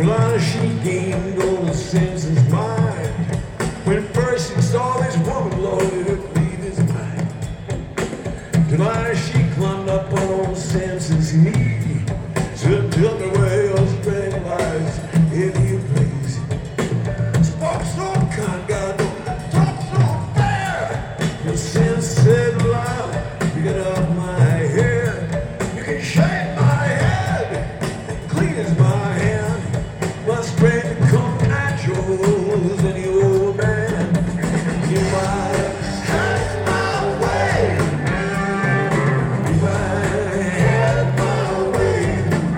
Well, she gained all the Simpsons' mind. When first he saw this woman, Lord, it leave his mind. Till she climbed up on old Samson's knee. So tell me where your strength lies, if you please. Spoke so kind, God, don't talk so fair. Your sense said loud, you get off my hair. You can shave my head, clean as my hand. My strength come at yours, and you old man. You might have my way. If I had my way.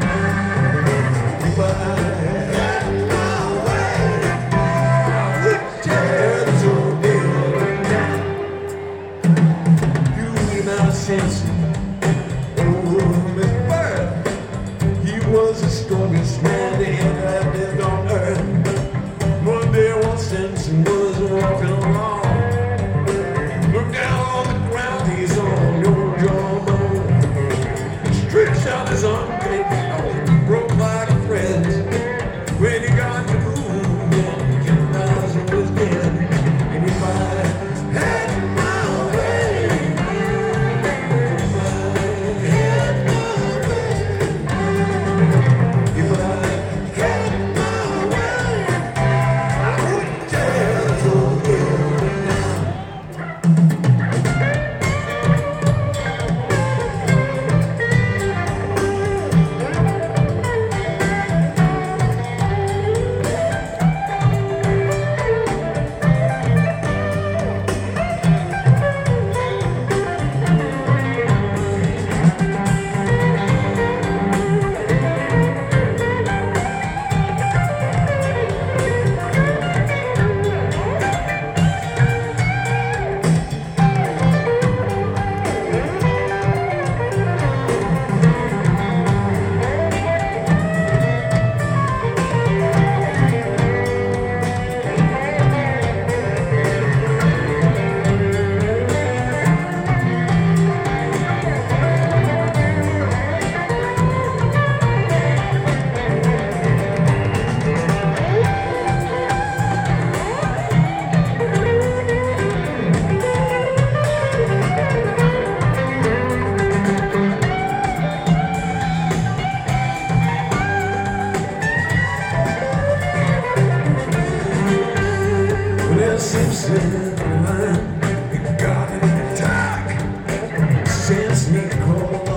If I had my way, I would tear this old building down. You leave out sense. Oh, Miss Bird, he was the strongest man they ever lived on earth. One day, one Simpson was walking along. Looked down on the ground, he's on your jawbone. Stretched out his arm, broke like a thread. When he got to move, Jim Bowser was dead. And if I had my way, if I had my way, if I had my way, I would tear this old building down. Well, Simpson, you got an attack. Sends me cold.